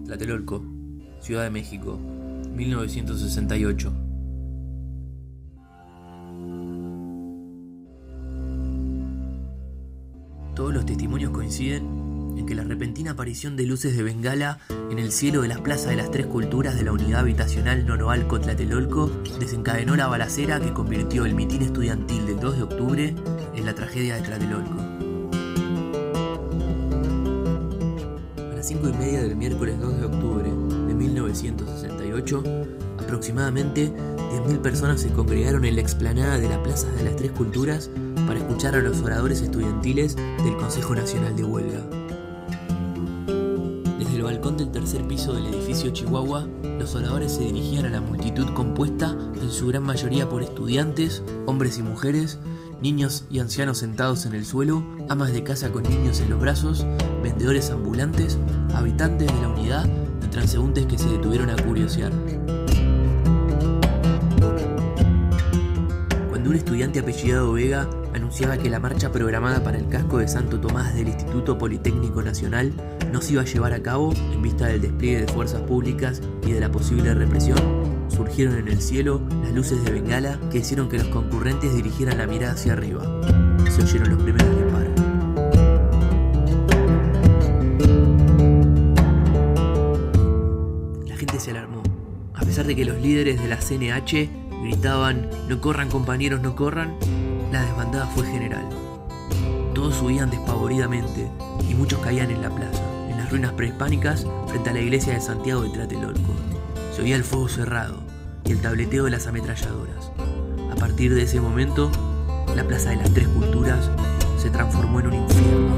Tlatelolco, Ciudad de México, 1968. Todos los testimonios coinciden en que la repentina aparición de luces de bengala en el cielo de la Plaza de las Tres Culturas de la Unidad Habitacional Nonoalco Tlatelolco desencadenó la balacera que convirtió el mitin estudiantil del 2 de octubre en la tragedia de Tlatelolco. A las 5:30 del miércoles 2 de octubre de 1968, aproximadamente 10.000 personas se congregaron en la explanada de la Plaza de las Tres Culturas para escuchar a los oradores estudiantiles del Consejo Nacional de Huelga. Desde el balcón del tercer piso del edificio Chihuahua, los oradores se dirigían a la multitud compuesta en su gran mayoría por estudiantes, hombres y mujeres, niños y ancianos sentados en el suelo, amas de casa con niños en los brazos, vendedores ambulantes, habitantes de la unidad y transeúntes que se detuvieron a curiosear. Cuando un estudiante apellidado Vega anunciaba que la marcha programada para el casco de Santo Tomás del Instituto Politécnico Nacional no se iba a llevar a cabo en vista del despliegue de fuerzas públicas y de la posible represión, surgieron en el cielo las luces de bengala que hicieron que los concurrentes dirigieran la mirada hacia arriba. Se oyeron los primeros disparos. La gente se alarmó. A pesar de que los líderes de la CNH gritaban "no corran compañeros, no corran", la desbandada fue general. Todos huían despavoridamente y muchos caían en la plaza, en las ruinas prehispánicas frente a la iglesia de Santiago de Tlatelolco. Se oía el fuego cerrado y el tableteo de las ametralladoras. A partir de ese momento, la Plaza de las Tres Culturas se transformó en un infierno.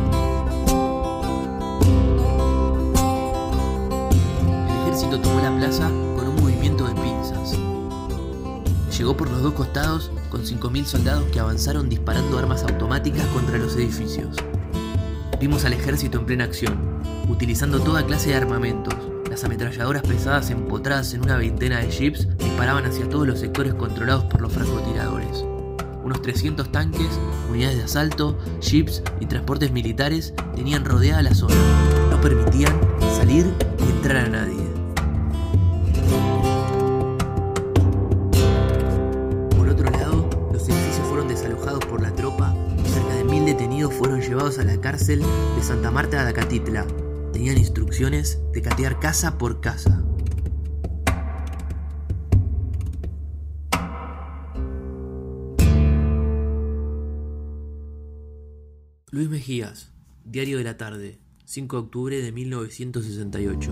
El ejército tomó la plaza con un movimiento de pinzas. Llegó por los dos costados con 5.000 soldados que avanzaron disparando armas automáticas contra los edificios. Vimos al ejército en plena acción, utilizando toda clase de armamentos. Las ametralladoras pesadas empotradas en una veintena de jeeps disparaban hacia todos los sectores controlados por los francotiradores. Unos 300 tanques, unidades de asalto, jeeps y transportes militares tenían rodeada la zona. No permitían salir ni entrar a nadie. Por otro lado, los edificios fueron desalojados por la tropa y cerca de 1.000 detenidos fueron llevados a la cárcel de Santa Marta de Acatitla. Tenían instrucciones de catear casa por casa. Luis Mejías, Diario de la Tarde, 5 de octubre de 1968.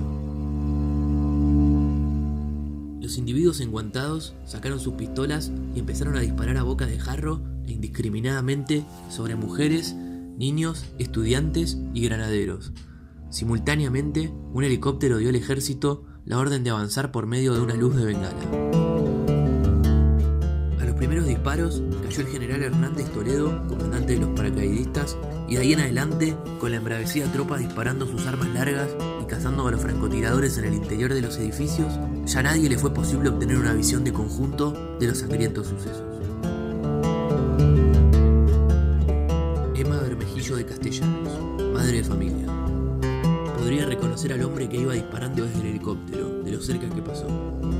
Los individuos enguantados sacaron sus pistolas y empezaron a disparar a boca de jarro e indiscriminadamente sobre mujeres, niños, estudiantes y granaderos. Simultáneamente, un helicóptero dio al ejército la orden de avanzar por medio de una luz de bengala. A los primeros disparos cayó el general Hernández Toledo, comandante de los paracaidistas, y de ahí en adelante, con la embravecida tropa disparando sus armas largas y cazando a los francotiradores en el interior de los edificios, ya a nadie le fue posible obtener una visión de conjunto de los sangrientos sucesos. Emma Bermejillo de Castellanos, madre de familia. Podría reconocer al hombre que iba disparando desde el helicóptero, de lo cerca que pasó.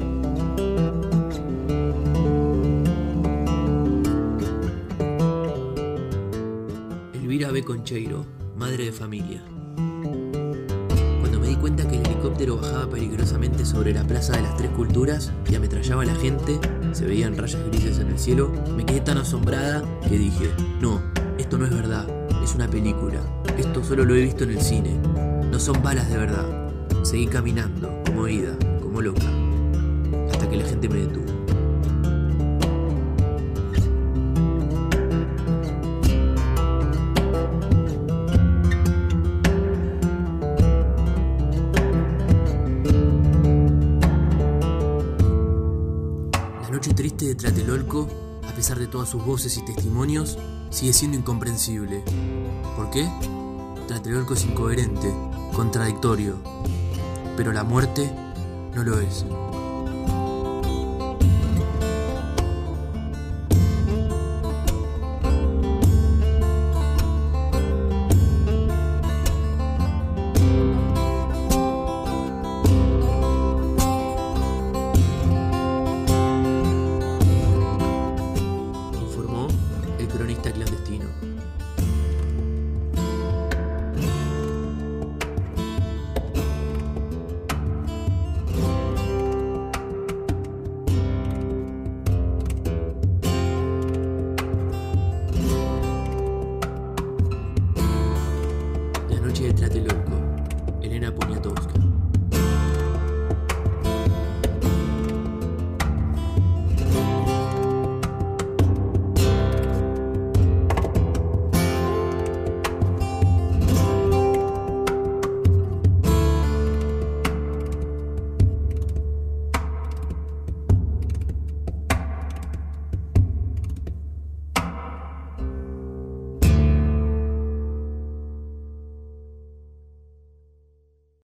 Elvira B. Concheiro, madre de familia. Cuando me di cuenta que el helicóptero bajaba peligrosamente sobre la Plaza de las Tres Culturas y ametrallaba a la gente, se veían rayas grises en el cielo, me quedé tan asombrada que dije: no, esto no es verdad, es una película, esto solo lo he visto en el cine. No son balas de verdad. Seguí caminando, como ida, como loca, hasta que la gente me detuvo. La noche triste de Tlatelolco, a pesar de todas sus voces y testimonios, sigue siendo incomprensible. ¿Por qué? Tlatelolco es incoherente, contradictorio, pero la muerte no lo es. noche de Tlatelolco. Elena Poniatowska.